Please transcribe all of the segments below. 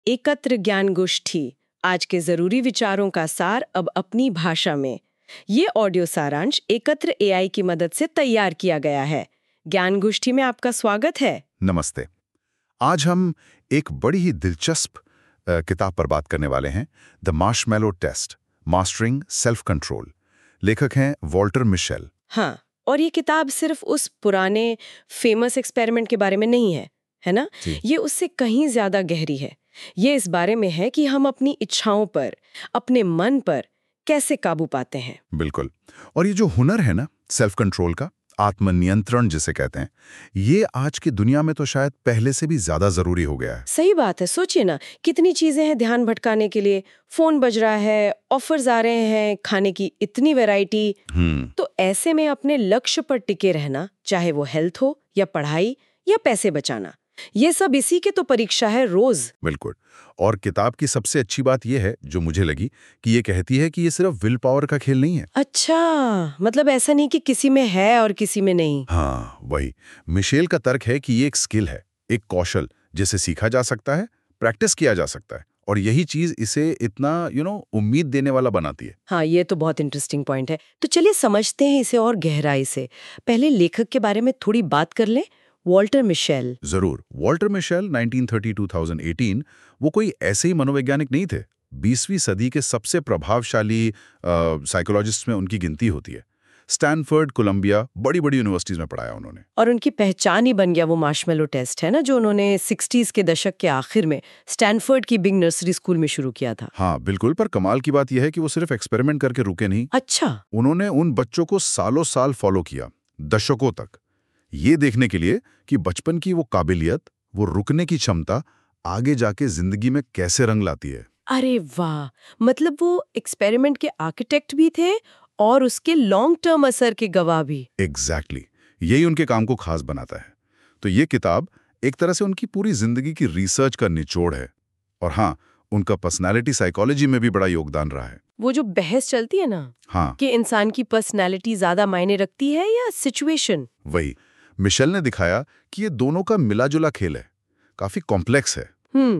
एकत्र ज्ञान गोष्ठी, आज के जरूरी विचारों का सार अब अपनी भाषा में। ये ऑडियो सारांश एकत्र एआई की मदद से तैयार किया गया है। ज्ञान गोष्ठी में आपका स्वागत है। नमस्ते। आज हम एक बड़ी ही दिलचस्प किताब पर बात करने वाले हैं, the marshmallow test, mastering self control. लेखक हैं वॉल्टर मिशेल। हाँ, और ये किताब सिर्फ उस पुराने फेमस एक्सपेरिमेंट के बारे में नहीं है ना? ये उससे कहीं ज्यादा गहरी है। ये इस बारे में है कि हम अपनी इच्छाओं पर, अपने मन पर कैसे काबू पाते हैं। बिल्कुल। और ये जो हुनर है ना, सेल्फ कंट्रोल का, आत्मनियंत्रण जिसे कहते हैं, ये आज की दुनिया में तो शायद पहले से भी ज्यादा जरूरी हो गया है। सही बात है। सोचिए ना, कितनी चीजें हैं ध्यान भटकाने के लिए। फोन बज रहा है, ऑफर्स आ रहे हैं, खाने की इतनी वैरायटी। तो ऐसे में अपने लक्ष्य पर टिके रहना, चाहे वो हेल्थ हो या पढ़ाई या पैसे बचाना, ये सब इसी की तो परीक्षा है रोज। बिल्कुल। और किताब की सबसे अच्छी बात यह है, जो मुझे लगी, कि ये कहती है कि ये सिर्फ विल पावर का खेल नहीं है। अच्छा, मतलब ऐसा नहीं कि किसी में है और किसी में नहीं। हाँ, वही। मिशेल का तर्क है कि ये एक स्किल है, एक कौशल जिसे सीखा जा सकता है, प्रैक्टिस किया जा सकता है, और यही चीज इसे इतना उम्मीद देने वाला बनाती है। हाँ, ये तो बहुत इंटरेस्टिंग पॉइंट है। तो चलिए समझते हैं इसे और गहराई से। पहले लेखक के बारे में थोड़ी बात कर लें। Walter Mischel. जरूर। वॉल्टर मिशेल 1930-2018 वो कोई ऐसे ही मनोवैज्ञानिक नहीं थे। 20वीं सदी के सबसे प्रभावशाली साइकोलॉजिस्ट में उनकी गिनती होती है। स्टैनफोर्ड, कोलंबिया, बड़ी बड़ी यूनिवर्सिटीज में पढ़ाया उन्होंने। और उनकी पहचान ही बन गया वो मार्शमैलो टेस्ट, है ना, जो उन्होंने 60s के दशक के आखिर में स्टैनफोर्ड की बिग नर्सरी स्कूल में शुरू किया था। हाँ बिल्कुल। पर कमाल की बात यह है कि वो सिर्फ एक्सपेरिमेंट करके रुके नहीं। अच्छा। उन्होंने उन बच्चों को सालों साल फॉलो किया, दशकों तक, ये देखने के लिए कि बचपन की वो काबिलियत, वो रुकने की क्षमता आगे जाके जिंदगी में कैसे रंग लाती है। अरे वाह, मतलब वो एक्सपेरिमेंट के आर्किटेक्ट भी थे और उसके लॉन्ग टर्म असर के गवाह भी। एग्जैक्टली। यही उनके काम को खास बनाता है। तो ये किताब एक तरह से उनकी पूरी जिंदगी की रिसर्च का निचोड़ है। और हाँ, उनका पर्सनालिटी साइकोलॉजी में भी बड़ा योगदान रहा है। वो जो बहस चलती है ना, हाँ, कि इंसान की पर्सनैलिटी ज्यादा मायने रखती है या सिचुएशन, वही। मिशेल ने दिखाया कि ये दोनों का मिला-जुला खेल है, काफी कॉम्प्लेक्स है।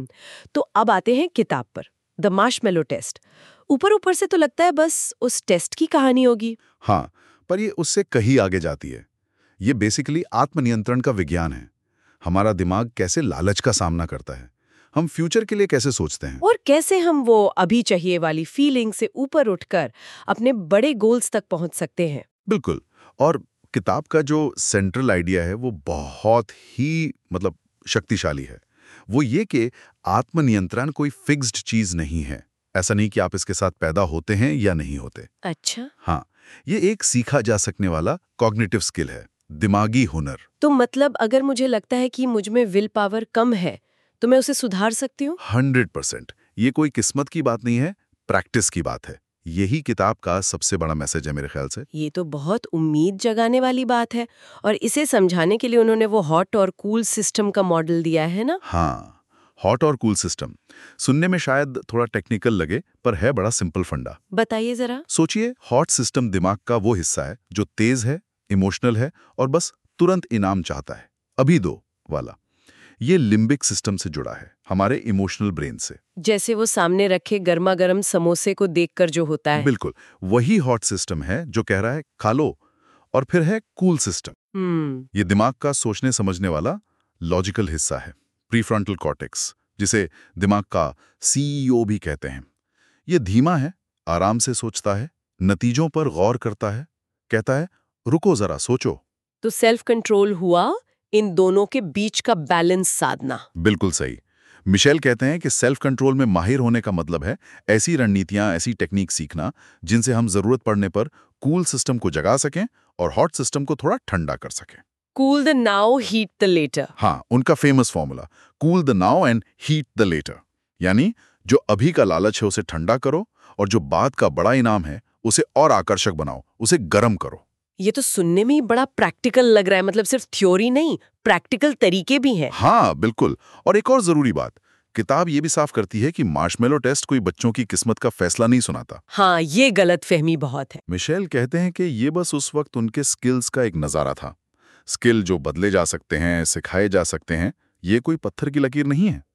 तो अब आते हैं किताब पर, द मार्शमैलो टेस्ट। ऊपर ऊपर से तो लगता है बस उस टेस्ट की कहानी होगी। हाँ, पर ये उससे कहीं आगे जाती है। ये बेसिकली आत्मनियंत्रण का विज्ञान है। हमारा दिमाग कैसे लालच का सामना करता है, हम फ्यूचर के लिए कैसे सोचते हैं, और कैसे हम वो अभी चाहिए वाली फीलिंग से ऊपर उठकर अपने बड़े गोल्स तक पहुंच सकते हैं। बिल्कुल। और किताब का जो सेंट्रल आइडिया है वो बहुत ही शक्तिशाली है। वो ये कि आत्मनियंत्रण कोई फिक्स्ड चीज नहीं है। ऐसा नहीं कि आप इसके साथ पैदा होते हैं या नहीं होते। अच्छा। हाँ, ये एक सीखा जा सकने वाला कॉग्निटिव स्किल है, दिमागी हुनर। तो मतलब अगर मुझे लगता है कि मुझ में विल पावर कम है, तो मैं उसे सुधार सकती हूँ? 100%। ये कोई किस्मत की बात नहीं है, प्रैक्टिस की बात है। यही किताब का सबसे बड़ा मैसेज है मेरे ख्याल से। ये तो बहुत उम्मीद जगाने वाली बात है। और इसे समझाने के लिए उन्होंने वो हॉट और कूल सिस्टम का मॉडल दिया है ना? हाँ, हॉट और कूल सिस्टम सुनने में शायद थोड़ा टेक्निकल लगे, पर है बड़ा सिंपल फंडा। बताइए जरा। सोचिए, हॉट सिस्टम दिमाग का वो हिस्सा है जो तेज है, इमोशनल है और बस तुरंत इनाम चाहता है, अभी दो वाला। ये लिम्बिक सिस्टम से जुड़ा है, हमारे इमोशनल ब्रेन से। जैसे वो सामने रखे गर्मा गर्म समोसे को देखकर जो होता है। बिल्कुल वही हॉट सिस्टम है जो कह रहा है खा लो। और फिर है कूल सिस्टम। ये दिमाग का सोचने समझने वाला लॉजिकल हिस्सा है, प्रीफ्रंटल कॉर्टेक्स, जिसे दिमाग का सीईओ भी कहते हैं। ये धीमा है, आराम से सोचता है, नतीजों पर गौर करता है, कहता है रुको जरा सोचो। तो सेल्फ कंट्रोल हुआ इन दोनों के बीच का बैलेंस साधना। बिल्कुल सही। मिशेल कहते हैं कि सेल्फ कंट्रोल में माहिर होने का मतलब है ऐसी रणनीतियां, ऐसी टेक्निक सीखना जिनसे हम जरूरत पड़ने पर कूल सिस्टम को जगा सकें और हॉट सिस्टम को थोड़ा ठंडा कर सकें। Cool the now, heat the later. हाँ, उनका famous formula, cool the now and heat the later. यानी जो अभी का लालच है उसे ठंडा करो, और जो बाद का बड़ा इनाम है उसे और आकर्षक बनाओ, उसे गर्म करो। ये तो सुनने में ही बड़ा प्रैक्टिकल लग रहा है। मतलब सिर्फ थ्योरी नहीं, प्रैक्टिकल तरीके भी हैं। हाँ बिल्कुल। और एक और जरूरी बात, किताब ये भी साफ करती है कि मार्शमैलो टेस्ट कोई बच्चों की किस्मत का फैसला नहीं सुनाता। हाँ, ये गलत फहमी बहुत है। मिशेल कहते हैं कि ये बस उस वक्त उनके स्किल्स का एक नजारा था। स्किल जो बदले जा सकते हैं, सिखाए जा सकते हैं, ये कोई पत्थर की लकीर नहीं है।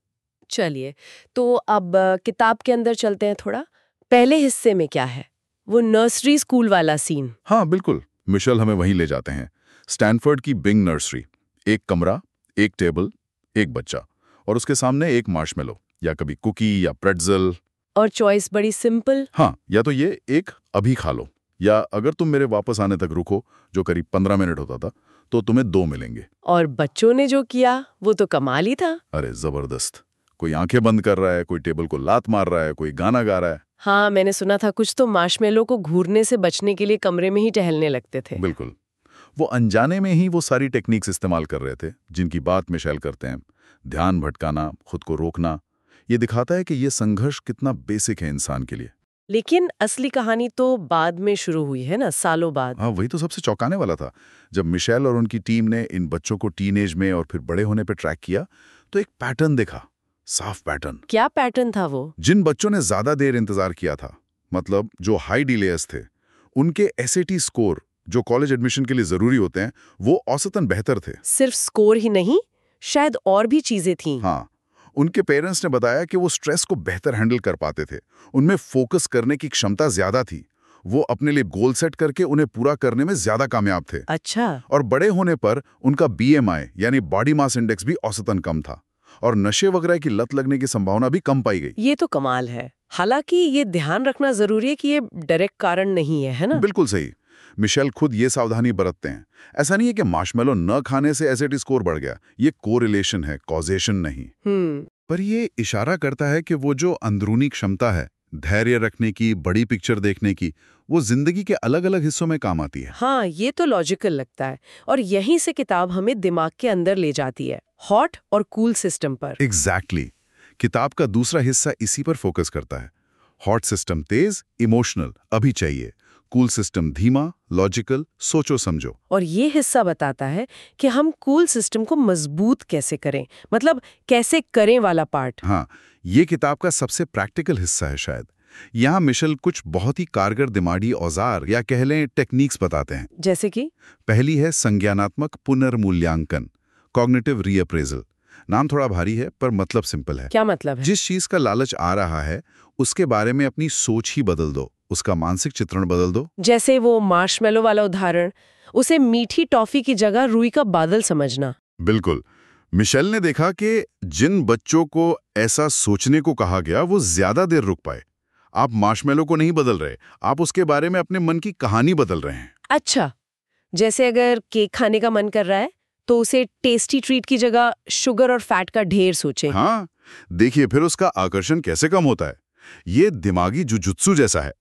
चलिए, तो अब किताब के अंदर चलते हैं थोड़ा। पहले हिस्से में क्या है? वो नर्सरी स्कूल वाला सीन। हाँ बिल्कुल, मिशेल हमें वहीं ले जाते हैं। स्टैनफोर्ड की बिंग नर्सरी। एक कमरा, एक टेबल, एक बच्चा, और उसके सामने एक मार्शमेलो या कभी कुकी या प्रेट्जल। और चॉइस बड़ी सिंपल। हाँ, या तो ये एक अभी खा लो, या अगर तुम मेरे वापस आने तक रुको, जो करीब 15 मिनट होता था, तो तुम्हें 2 मिलेंगे। और बच्चों ने जो किया वो तो कमाल ही था। अरे जबरदस्त। कोई आंखें बंद कर रहा है, कोई टेबल को लात मार रहा है, कोई गाना गा रहा है। हाँ, मैंने सुना था कुछ तो मार्शमेलो को घूरने से बचने के लिए कमरे में ही टहलने लगते थे। बिल्कुल, वो अनजाने में ही वो सारी टेक्निक्स इस्तेमाल कर रहे थे जिनकी बात मिशेल करते हैं। ध्यान भटकाना, खुद को रोकना। ये दिखाता है कि ये संघर्ष कितना बेसिक है इंसान के लिए। लेकिन असली कहानी तो बाद में शुरू हुई है ना, सालों बाद। हाँ, वही तो सबसे चौंकाने वाला था। जब मिशेल और उनकी टीम ने इन बच्चों को टीनेज में और फिर बड़े होने पर ट्रैक किया, तो एक पैटर्न देखा, साफ पैटर्न। क्या पैटर्न था वो? जिन बच्चों ने ज्यादा देर इंतजार किया था, मतलब जो हाई डिलेयर्स थे, उनके एसएटी स्कोर जो कॉलेज एडमिशन के लिए जरूरी होते हैं, वो औसतन बेहतर थे। सिर्फ स्कोर ही नहीं, शायद और भी चीजें थीं। हाँ, उनके पेरेंट्स ने बताया कि वो स्ट्रेस को बेहतर हैंडल कर पाते थे, उनमें फोकस करने की क्षमता ज्यादा थी, वो अपने लिए गोल सेट करके उन्हें पूरा करने में ज्यादा कामयाब थे। अच्छा। और बड़े होने पर उनका बीएमआई यानी बॉडी मास इंडेक्स भी औसतन कम था, और नशे वगैरह की लत लगने की संभावना भी कम पाई गई। ये तो कमाल है। हालांकि ये ध्यान रखना जरूरी है कि ये डायरेक्ट कारण नहीं है ना? बिल्कुल सही। मिशेल खुद ये सावधानी बरतते हैं। ऐसा नहीं है कि मार्शमेलो न खाने से एसएटी स्कोर बढ़ गया, ये कोरिलेशन है, कॉजेशन नहीं। पर ये इशारा करता है कि वो जो अंदरूनी क्षमता है, धैर्य रखने की, बड़ी पिक्चर देखने की, वो जिंदगी के अलग अलग हिस्सों में काम आती है। हाँ, ये तो लॉजिकल लगता है। और यहीं से किताब हमें दिमाग के अंदर ले जाती है, हॉट और कूल सिस्टम पर। एग्जैक्टली। किताब का दूसरा हिस्सा इसी पर फोकस करता है। हॉट सिस्टम तेज, इमोशनल, अभी चाहिए। कूल सिस्टम धीमा, लॉजिकल, सोचो समझो। और ये हिस्सा बताता है कि हम कूल सिस्टम को मजबूत कैसे करें, मतलब कैसे करें वाला पार्ट। हाँ, ये किताब का सबसे प्रैक्टिकल हिस्सा है शायद। यहाँ मिशेल कुछ बहुत ही कारगर दिमागी औजार या कह लें टेक्निक्स बताते हैं। जैसे कि? पहली है संज्ञानात्मक पुनर्मूल्यांकन, कॉग्निटिव रीअप्रेजल। नाम थोड़ा भारी है पर मतलब सिंपल है। क्या मतलब है? जिस चीज का लालच आ रहा है, उसके बारे में अपनी सोच ही बदल दो, उसका मानसिक चित्रण बदल दो। जैसे वो मार्शमेलो वाला उदाहरण, उसे मीठी टॉफी की जगह रुई का बादल समझना। बिल्कुल। मिशेल ने देखा कि जिन बच्चों को ऐसा सोचने को कहा गया, वो ज्यादा देर रुक पाए। आप मार्शमेलो को नहीं बदल रहे, आप उसके बारे में अपने मन की कहानी बदल रहे हैं। अच्छा, जैसे अगर केक खाने का मन कर रहा है तो उसे टेस्टी ट्रीट की जगह शुगर और फैट का ढेर सोचें। हाँ, देखिए फिर उसका आकर्षण कैसे कम होता है। ये दिमागी जुजुत्सु जैसा है।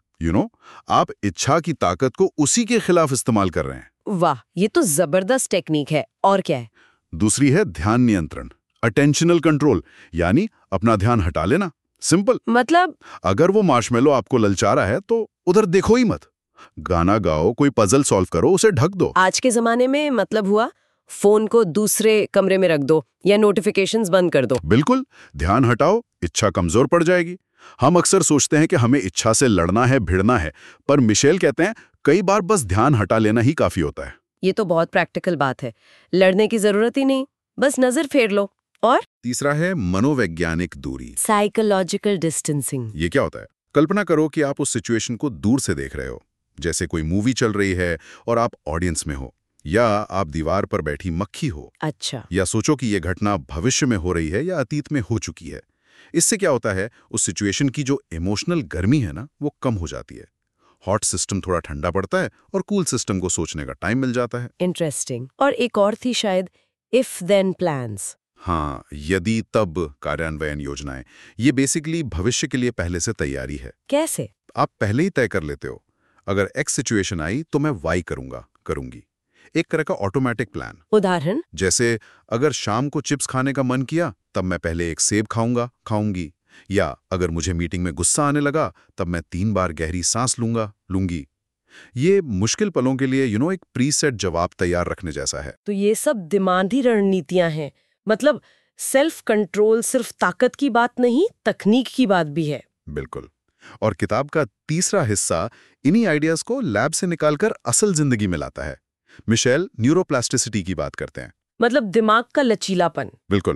आप इच्छा की ताकत को उसी के खिलाफ इस्तेमाल कर रहे हैं। वाह, ये तो जबरदस्त टेक्निक है। और क्या है? दूसरी है ध्यान नियंत्रण, अटेंशनल कंट्रोल, यानी अपना ध्यान हटा लेना। सिंपल। मतलब? अगर वो मार्शमेलो आपको ललचा रहा है तो उधर देखो ही मत। गाना गाओ, कोई पजल सॉल्व करो, उसे ढक दो। आज के जमाने में मतलब हुआ फोन को दूसरे कमरे में रख दो या नोटिफिकेशंस बंद कर दो। बिल्कुल। ध्यान हटाओ, इच्छा कमजोर पड़ जाएगी। हम अक्सर सोचते हैं कि हमें इच्छा से लड़ना है, भिड़ना है, पर मिशेल कहते हैं कई बार बस ध्यान हटा लेना ही काफी होता है। ये तो बहुत प्रैक्टिकल बात है। लड़ने की जरूरत ही नहीं, बस नजर फेर लो। और तीसरा है मनोवैज्ञानिक दूरी, साइकोलॉजिकल डिस्टेंसिंग। ये क्या होता है? कल्पना करो कि आप उस सिचुएशन को दूर से देख रहे हो, जैसे कोई मूवी चल रही है और आप ऑडियंस में हो, या आप दीवार पर बैठी मक्खी हो। अच्छा। या सोचो कि यह घटना भविष्य में हो रही है या अतीत में हो चुकी है। इससे क्या होता है, उस सिचुएशन की जो इमोशनल गर्मी है ना, वो कम हो जाती है। हॉट सिस्टम थोड़ा ठंडा पड़ता है और कूल सिस्टम को सोचने का टाइम मिल जाता है। इंटरेस्टिंग। और एक और थी शायद, इफ देन प्लान्स। हाँ, यदि तब कार्यान्वयन योजनाएं। ये बेसिकली भविष्य के लिए पहले से तैयारी है। कैसे? आप पहले ही तय कर लेते हो, अगर एक्स सिचुएशन आई तो मैं वाई करूंगी। एक तरह का ऑटोमेटिक प्लान। उदाहरण? जैसे अगर शाम को चिप्स खाने का मन किया, तब मैं पहले एक सेब खाऊंगी। या अगर मुझे मीटिंग में गुस्सा आने लगा, तब मैं 3 बार गहरी सांस लूंगी। ये मुश्किल पलों के लिए एक प्रीसेट जवाब तैयार रखने जैसा है। तो ये सब दिमागी रणनीतियां हैं। मतलब सेल्फ कंट्रोल सिर्फ ताकत की बात नहीं, तकनीक की बात भी है। बिल्कुल। और किताब का तीसरा हिस्सा इन्हीं आइडियाज को लैब से निकालकर असल जिंदगी में लाता है। मिशेल न्यूरोप्लास्टिसिटी की बात करते हैं। मतलब दिमाग का लचीलापन। बिल्कुल,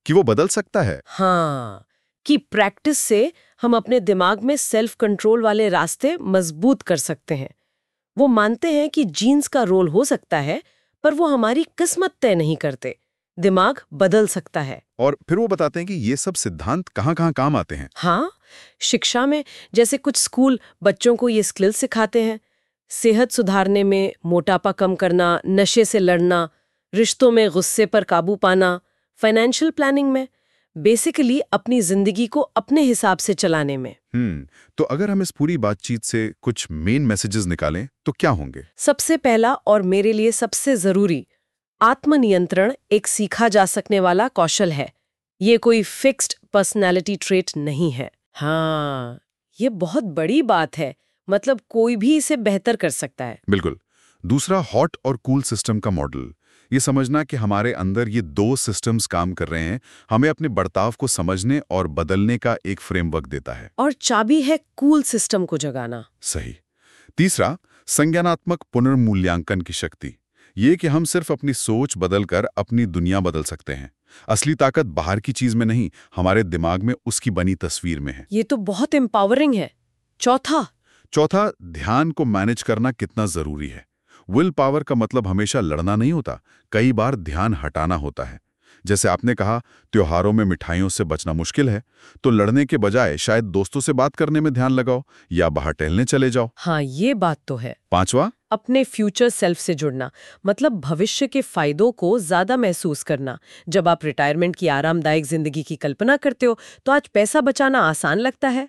कि वो बदल सकता है। हाँ, कि प्रैक्टिस से हम अपने दिमाग में सेल्फ कंट्रोल वाले रास्ते मजबूत कर सकते हैं। वो मानते हैं कि जीन्स का रोल हो सकता है, पर वो हमारी किस्मत तय नहीं करते। दिमाग बदल सकता है। और फिर वो बताते हैं कि ये सब सिद्धांत कहाँ-कहाँ काम आते हैं। हाँ, शिक्षा में जैसे कुछ स्कूल बच्चों को ये स्किल सिखाते हैं। सेहत सुधारने में मोटापा कम करना, नशे से लड़ना, रिश्तों में गुस्से पर काबू पाना, फाइनेंशियल प्लानिंग में, बेसिकली अपनी जिंदगी को अपने हिसाब से चलाने में। तो अगर हम इस पूरी बातचीत से कुछ मेन मैसेजेस निकालें तो क्या होंगे? सबसे पहला और मेरे लिए सबसे जरूरी, आत्मनियंत्रण एक सीखा जा सकने वाला कौशल है। ये कोई फिक्स्ड पर्सनैलिटी ट्रेट नहीं है। हाँ, ये बहुत बड़ी बात है। मतलब कोई भी इसे बेहतर कर सकता है। बिल्कुल। दूसरा, हॉट और कूल सिस्टम का मॉडल। ये समझना कि हमारे अंदर ये दो सिस्टम्स काम कर रहे हैं, हमें अपने बर्ताव को समझने और बदलने का एक फ्रेमवर्क देता है। और चाबी है कूल सिस्टम को जगाना। सही। तीसरा, संज्ञानात्मक पुनर्मूल्यांकन की शक्ति। ये कि हम सिर्फ अपनी सोच बदलकर अपनी दुनिया बदल सकते हैं। असली ताकत बाहर की चीज में नहीं, हमारे दिमाग में उसकी बनी तस्वीर में है। ये तो बहुत एम्पावरिंग है। चौथा, ध्यान को मैनेज करना कितना जरूरी है। विल पावर का मतलब हमेशा लड़ना नहीं होता, कई बार ध्यान हटाना होता है। जैसे आपने कहा, त्योहारों में मिठाइयों से बचना मुश्किल है, तो लड़ने के बजाय शायद दोस्तों से बात करने में ध्यान लगाओ या बाहर टहलने चले जाओ। हाँ, ये बात तो है। पांचवा, अपने फ्यूचर सेल्फ से जुड़ना, मतलब भविष्य के फायदों को ज्यादा महसूस करना। जब आप रिटायरमेंट की आरामदायक जिंदगी की कल्पना करते हो तो आज पैसा बचाना आसान लगता है।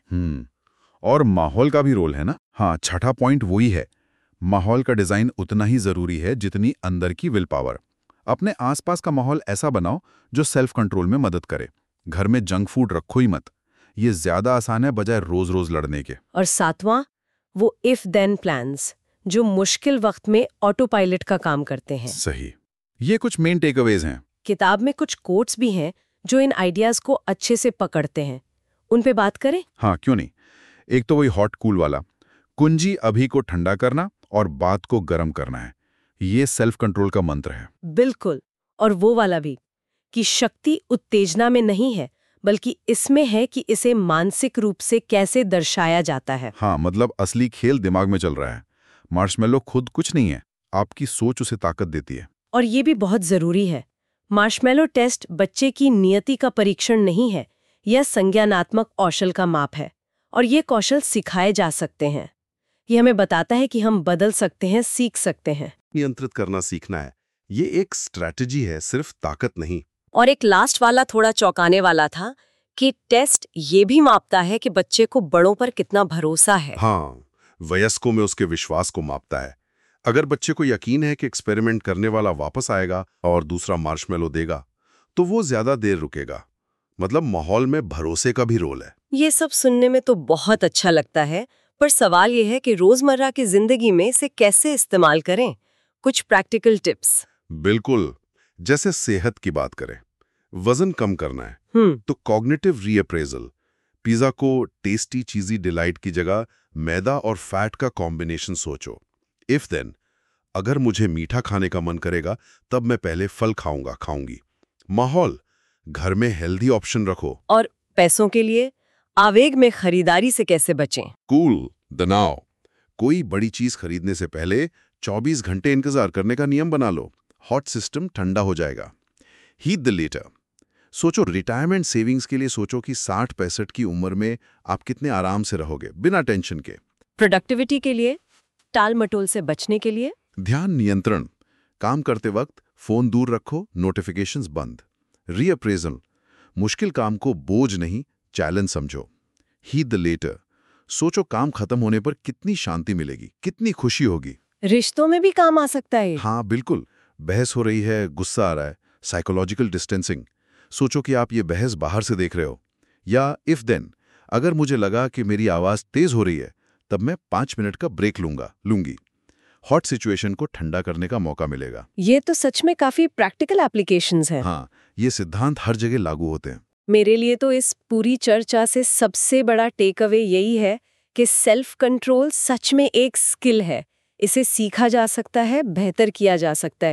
और माहौल का भी रोल है ना। हाँ, छठा पॉइंट वही है, माहौल का डिजाइन उतना ही जरूरी है जितनी अंदर की विल पावर। अपने आसपास का माहौल ऐसा बनाओ जो सेल्फ कंट्रोल में मदद करे। घर में जंक फूड रखो ही मत, ये ज्यादा आसान है बजाय रोज रोज लड़ने के। और सातवां, वो इफ देन प्लान्स, जो मुश्किल वक्त में ऑटो पायलट का काम करते हैं। सही। ये कुछ मेन टेकअवेज हैं। किताब में कुछ कोट्स भी हैं जो इन आइडियाज को अच्छे से पकड़ते हैं। उन पे बात करें? हाँ, क्यों नहीं। एक तो वही हॉट कूल वाला, कुंजी अभी को ठंडा करना और बात को गर्म करना है। ये सेल्फ कंट्रोल का मंत्र है। बिल्कुल। और वो वाला भी कि शक्ति उत्तेजना में नहीं है, बल्कि इसमें है कि इसे मानसिक रूप से कैसे दर्शाया जाता है। हाँ, मतलब असली खेल दिमाग में चल रहा है। मार्शमेलो खुद कुछ नहीं है, आपकी सोच उसे ताकत देती है। और ये भी बहुत जरूरी है, मार्शमेलो टेस्ट बच्चे की नियति का परीक्षण नहीं है, यह संज्ञानात्मक कौशल का माप है। और ये कौशल सिखाए जा सकते हैं। ये हमें बताता है कि हम बदल सकते हैं, सीख सकते हैं। नियंत्रित करना सीखना है, ये एक स्ट्रैटेजी है, सिर्फ ताकत नहीं। और एक लास्ट वाला थोड़ा चौंकाने वाला था कि टेस्ट ये भी मापता है कि बच्चे को बड़ों पर कितना भरोसा है। हाँ, वयस्कों में उसके विश्वास को मापता है। अगर बच्चे को यकीन है कि एक्सपेरिमेंट करने वाला वापस आएगा और दूसरा मार्शमेलो देगा, तो वो ज्यादा देर रुकेगा। मतलब माहौल में भरोसे का भी रोल है। ये सब सुनने में तो बहुत अच्छा लगता है, पर सवाल ये है कि रोजमर्रा की जिंदगी में इसे कैसे इस्तेमाल करें। कुछ प्रैक्टिकल टिप्स। बिल्कुल। जैसे सेहत की बात करें, वजन कम करना है तो कॉग्निटिव रीअप्रेजल, पिज्जा को टेस्टी चीजी डिलाइट की जगह मैदा और फैट का कॉम्बिनेशन सोचो। इफ देन, अगर मुझे मीठा खाने का मन करेगा तब मैं पहले फल खाऊंगी। माहौल, घर में हेल्दी ऑप्शन रखो। और पैसों के लिए आवेग में खरीदारी से कैसे बचें? कूल द नाउ, कोई बड़ी चीज खरीदने से पहले 24 घंटे इंतजार करने का नियम बना लो। हॉट सिस्टम ठंडा हो जाएगा। हीट द लेटर, सोचो रिटायरमेंट सेविंग्स के लिए सोचो कि 60-65 की उम्र में आप कितने आराम से रहोगे बिना टेंशन के। प्रोडक्टिविटी के लिए, टाल मटोल से बचने के लिए, ध्यान नियंत्रण, काम करते वक्त फोन दूर रखो, नोटिफिकेशंस बंद। रीअप्रेजल, मुश्किल काम को बोझ नहीं चैलेंज समझो। हीट द लेटर, सोचो काम खत्म होने पर कितनी शांति मिलेगी, कितनी खुशी होगी। रिश्तों में भी काम आ सकता है। हाँ बिल्कुल, बहस हो रही है, गुस्सा आ रहा है, साइकोलॉजिकल डिस्टेंसिंग, सोचो कि आप ये बहस बाहर से देख रहे हो। या इफ देन, अगर मुझे लगा कि मेरी आवाज तेज हो रही है तब मैं 5 मिनट का ब्रेक लूंगी। हॉट सिचुएशन को ठंडा करने का मौका मिलेगा। ये तो सच में काफी प्रैक्टिकल एप्लीकेशंस हैं। हाँ, ये सिद्धांत हर जगह लागू होते हैं। मेरे लिए तो इस पूरी चर्चा से सबसे बड़ा टेक अवे यही है कि सेल्फ कंट्रोल सच में एक स्किल है। इसे सीखा जा सकता है, बेहतर किया जा सकता है।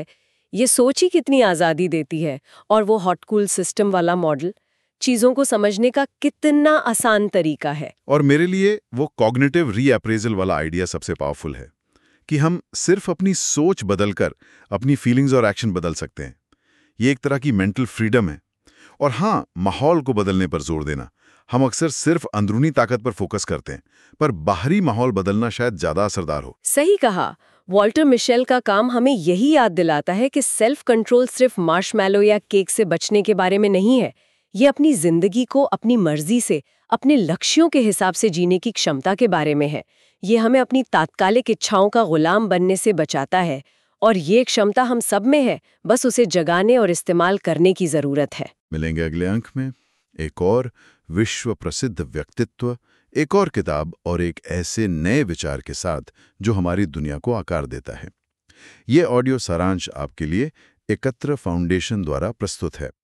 ये सोच ही कितनी आज़ादी देती है। और वो हॉट कूल सिस्टम वाला मॉडल चीज़ों को समझने का कितना आसान तरीका है। और मेरे लिए वो कॉग्निटिव रीअप्रेजल वाला आइडिया सबसे पावरफुल है कि हम सिर्फ अपनी सोच बदलकर अपनी फीलिंग्स और एक्शन बदल सकते हैं। ये एक तरह की मेंटल फ्रीडम है। और हाँ, माहौल को बदलने पर जोर देना। हम अक्सर सिर्फ अंदरूनी ताकत पर फोकस करते हैं, पर बाहरी माहौल बदलना शायद ज्यादा असरदार हो। सही कहा। वॉल्टर मिशेल का काम हमें यही याद दिलाता है कि सेल्फ कंट्रोल सिर्फ मार्शमैलो या केक से बचने के बारे में नहीं है। ये अपनी जिंदगी को अपनी मर्जी से, अपने लक्ष्यों के हिसाब से जीने की क्षमता के बारे में है। ये हमें अपनी तात्कालिक इच्छाओं का गुलाम बनने से बचाता है। और ये क्षमता हम सब में है, बस उसे जगाने और इस्तेमाल करने की जरूरत है। मिलेंगे अगले अंक में एक और विश्व प्रसिद्ध व्यक्तित्व, एक और किताब और एक ऐसे नए विचार के साथ जो हमारी दुनिया को आकार देता है। ये ऑडियो सारांश आपके लिए एकत्र फाउंडेशन द्वारा प्रस्तुत है।